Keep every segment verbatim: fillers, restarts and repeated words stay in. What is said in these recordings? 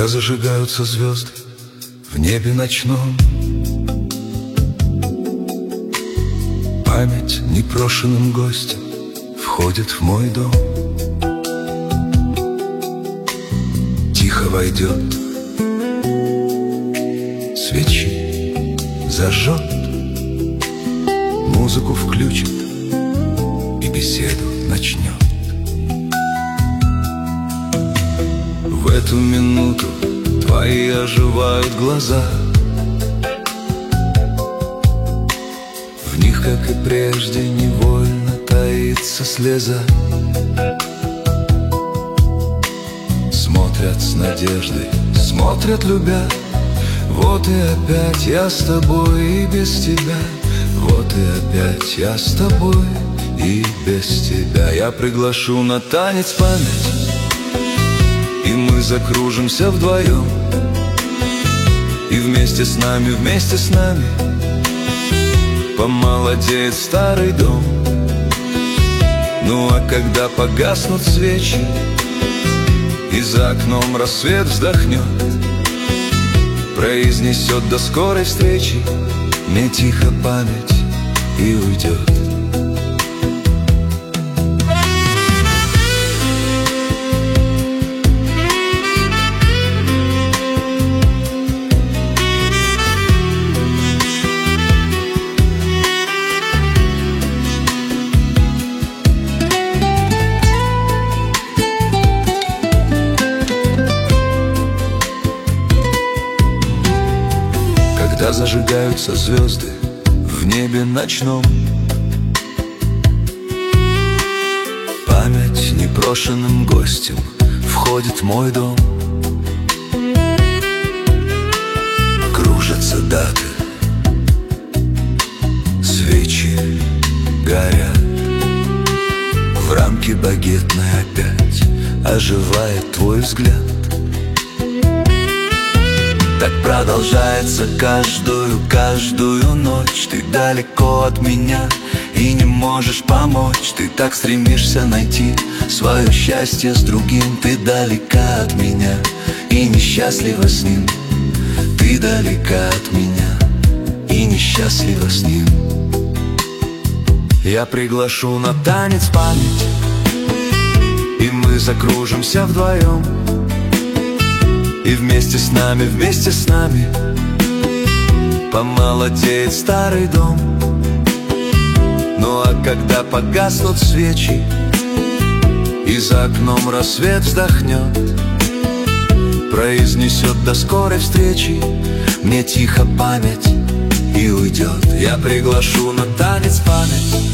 Когда зажигаются звезды в небе ночном, память непрошенным гостем входит в мой дом. Тихо войдет, свечи зажжет, музыку включит и беседу начнет. В эту минуту твои оживают глаза, в них, как и прежде, невольно таится слеза. Смотрят с надеждой, смотрят любя. Вот и опять я с тобой и без тебя. Вот и опять я с тобой и без тебя. Я приглашу на танец память, и мы закружимся вдвоем. И вместе с нами, вместе с нами помолодеет старый дом. Ну а когда погаснут свечи и за окном рассвет вздохнет, произнесет до скорой встречи мне тихо память и уйдет. Когда зажигаются звезды в небе ночном, память непрошенным гостем входит в мой дом. Кружатся даты, свечи горят, в рамке багетной опять оживает твой взгляд. Так продолжается каждую, каждую ночь. Ты далеко от меня и не можешь помочь. Ты так стремишься найти свое счастье с другим. Ты далека от меня и несчастлива с ним. Ты далека от меня и несчастлива с ним. Я приглашу на танец память, и мы закружимся вдвоем. И вместе с нами, вместе с нами помолодеет старый дом. Ну а когда погаснут свечи и за окном рассвет вздохнет, произнесет до скорой встречи мне тихо память и уйдет. Я приглашу на танец память,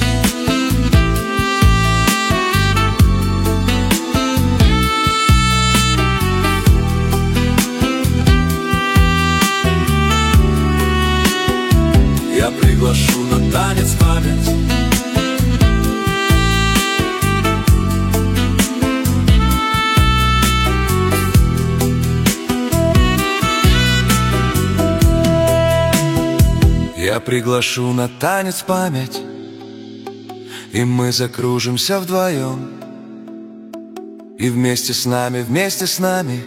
я приглашу на танец память. Я приглашу на танец память, и мы закружимся вдвоем. И вместе с нами, вместе с нами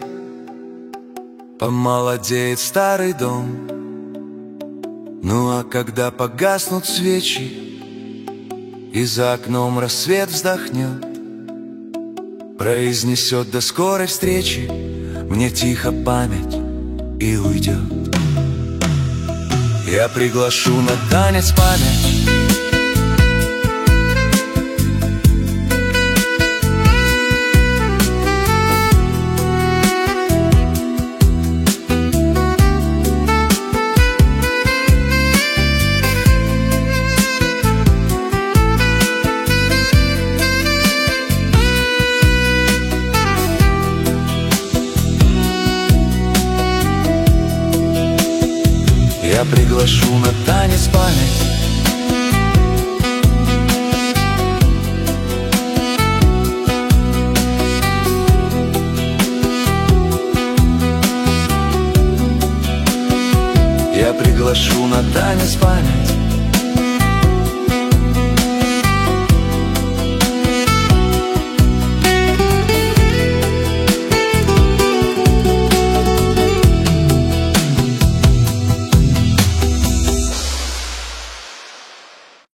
помолодеет старый дом. Ну а когда погаснут свечи и за окном рассвет вздохнет, произнесет до скорой встречи мне тихо память и уйдет. Я приглашу на танец память, я приглашу на танец память. Я приглашу на танец память.